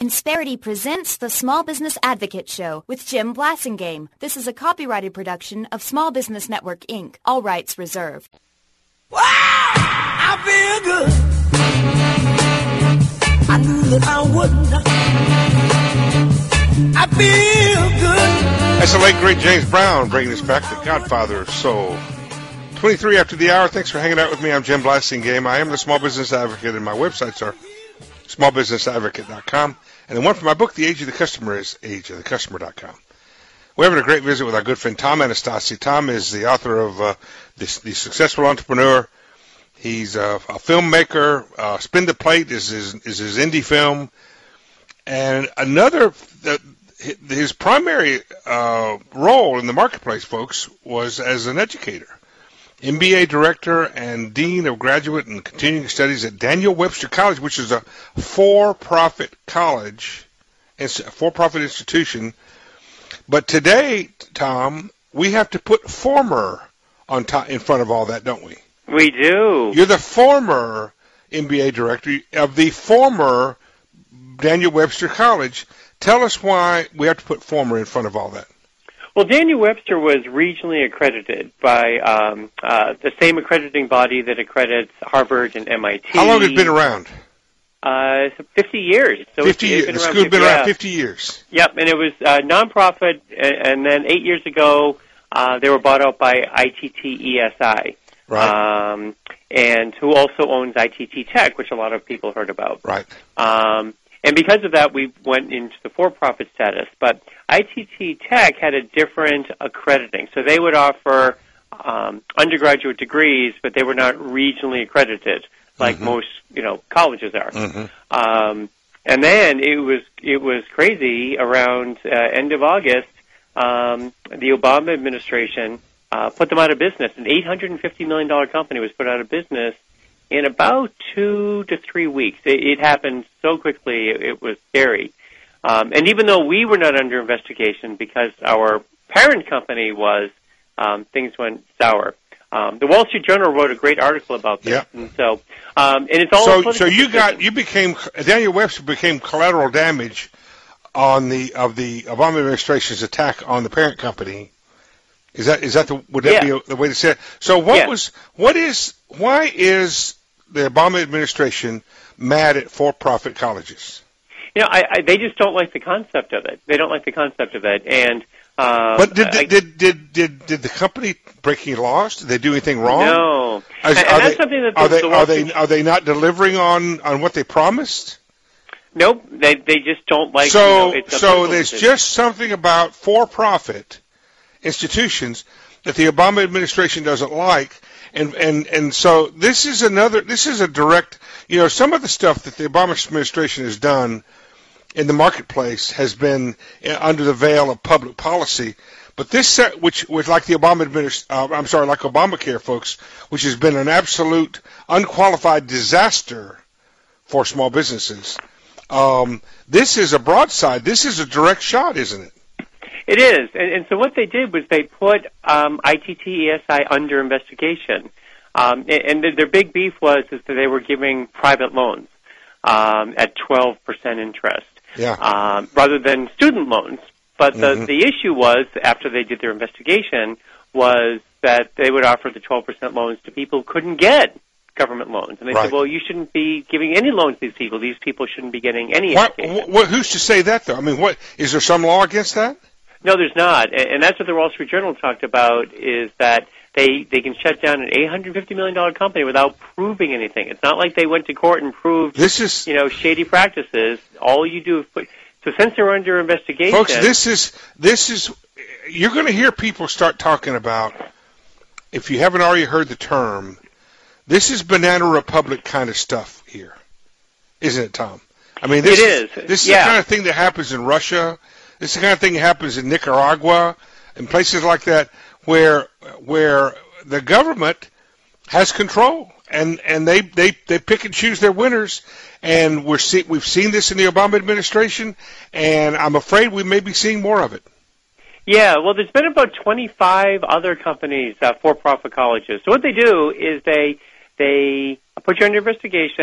Insperity presents the Small Business Advocate Show with Jim Blasingame. This is a copyrighted production of Small Business Network, Inc. All rights reserved. Wow! I feel good. I knew that I wouldn't. I feel good. That's the late, great James Brown bringing us back, the godfather of soul. 23 after the hour. Thanks for hanging out with me. I'm Jim Blasingame. I am the Small Business Advocate, and my websites are smallbusinessadvocate.com. And the one for my book, The Age of the Customer, is ageofthecustomer.com. We're having a great visit with our good friend Tom Anastasi. Tom is the author of The Successful Entrepreneur. He's a filmmaker. Spin the Plate is his indie film. And his primary role in the marketplace, folks, was as an educator. MBA director and dean of graduate and continuing studies at Daniel Webster College, which is a for-profit college, it's a for-profit institution. But today, Tom, we have to put former on top in front of all that, don't we? We do. You're the former MBA director of the former Daniel Webster College. Tell us why we have to put former in front of all that. Well, Daniel Webster was regionally accredited by the same accrediting body that accredits Harvard and MIT. How long has it been around? 50 years. So 50 years. The school's been around 50 years. Yep, and it was nonprofit, and then 8 years ago they were bought out by ITT ESI, right? And who also owns ITT Tech, which a lot of people heard about. Right. And because of that, we went into the for-profit status. But ITT Tech had a different accrediting. So they would offer undergraduate degrees, but they were not regionally accredited like most, colleges are. And then it was crazy. Around end of August, the Obama administration put them out of business. An $850 million company was put out of business in about 2 to 3 weeks. It happened so quickly, it was scary. And even though we were not under investigation because our parent company was, things went sour. The Wall Street Journal wrote a great article about this. Yep. And so, and it's all Daniel Webster became collateral damage on the Obama administration's attack on the parent company. Would that be the way to say it? So why is the Obama administration mad at for-profit colleges? They just don't like the concept of it. They don't like the concept of it. And but did the company break any laws? Did they do anything wrong? No. Are they not delivering on what they promised? Nope. They just don't like. So there's just something about for-profit institutions that the Obama administration doesn't like, and so this is a direct, some of the stuff that the Obama administration has done in the marketplace has been under the veil of public policy, but this which like the like Obamacare, folks, which has been an absolute unqualified disaster for small businesses. This is a broadside. This is a direct shot, isn't it? It is, and so what they did was they put ITT ESI under investigation, and their big beef was that they were giving private loans at 12% interest, rather than student loans. But the issue was, after they did their investigation, was that they would offer the 12% loans to people who couldn't get government loans, and they said, well, you shouldn't be giving any loans to these people. These people shouldn't be getting any education. Who's to say that, though? I mean, is there some law against that? No, there's not, and that's what the Wall Street Journal talked about, is that they can shut down an $850 million company without proving anything. It's not like they went to court and proved shady practices. All you do is so since they're under investigation, folks, this is you're going to hear people start talking about, if you haven't already heard the term, this is Banana Republic kind of stuff here, isn't it, Tom? I mean, this is the kind of thing that happens in Russia. This is the kind of thing that happens in Nicaragua and places like that where the government has control and they pick and choose their winners. And we've seen this in the Obama administration, and I'm afraid we may be seeing more of it. Yeah, well, there's been about 25 other companies, for-profit colleges. So what they do is they put you under investigation.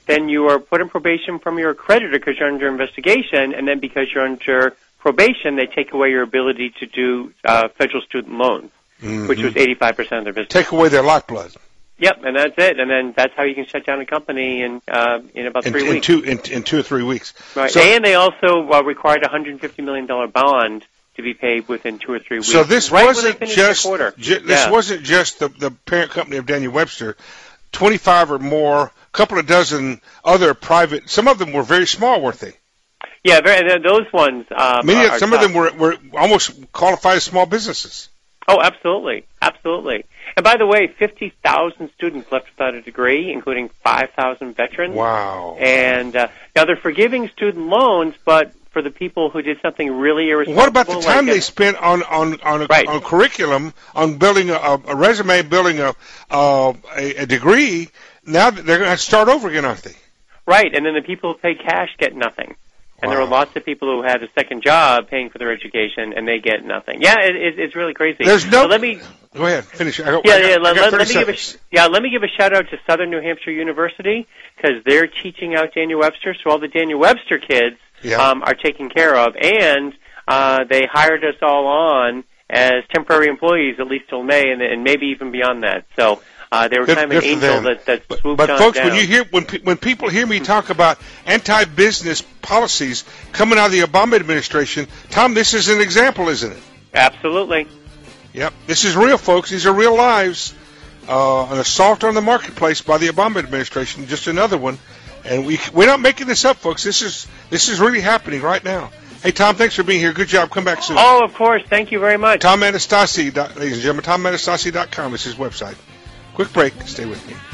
then you are put in probation from your accreditor because you're under investigation, and then because you're under probation, they take away your ability to do federal student loans, which was 85% of their business. Take away their lifeblood. Yep, and that's it. And then that's how you can shut down a company in about 3 weeks. In 2 or 3 weeks. Right. So, and they also required a $150 million bond to be paid within 2 or 3 weeks. So this wasn't just this wasn't just the parent company of Daniel Webster. 25 or more, a couple of dozen other private. Some of them were very small, weren't they? Yeah, those ones. Some of them were almost qualified as small businesses. Oh, absolutely, absolutely. And by the way, 50,000 students left without a degree, including 5,000 veterans. Wow. And now they're forgiving student loans, but for the people who did something really irresponsible. What about the time they spent on curriculum, on building a resume, building a degree? Now they're going to have to start over again, aren't they? Right, and then the people who pay cash get nothing. And there are lots of people who had a second job paying for their education, and they get nothing. Yeah, it's really crazy. There's no. So let me go ahead, finish. Let me give a shout out to Southern New Hampshire University because they're teaching out Daniel Webster. So all the Daniel Webster kids are taken care of, and they hired us all on as temporary employees at least till May, and maybe even beyond that. So. They were kind of an angel that swooped on But folks, down. when you hear when people hear me talk about anti-business policies coming out of the Obama administration, Tom, this is an example, isn't it? Absolutely. Yep, this is real, folks. These are real lives. An assault on the marketplace by the Obama administration, just another one. And we're not making this up, folks. This is really happening right now. Hey, Tom, thanks for being here. Good job. Come back soon. Oh, of course. Thank you very much. Tom Anastasi, ladies and gentlemen, TomAnastasi.com is his website. Quick break. Stay with me.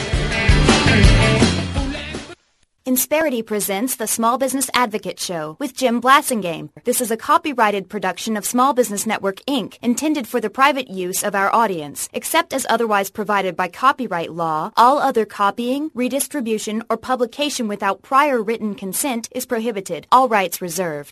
Insperity presents the Small Business Advocate Show with Jim Blasingame. This is a copyrighted production of Small Business Network, Inc., intended for the private use of our audience. Except as otherwise provided by copyright law, all other copying, redistribution, or publication without prior written consent is prohibited. All rights reserved.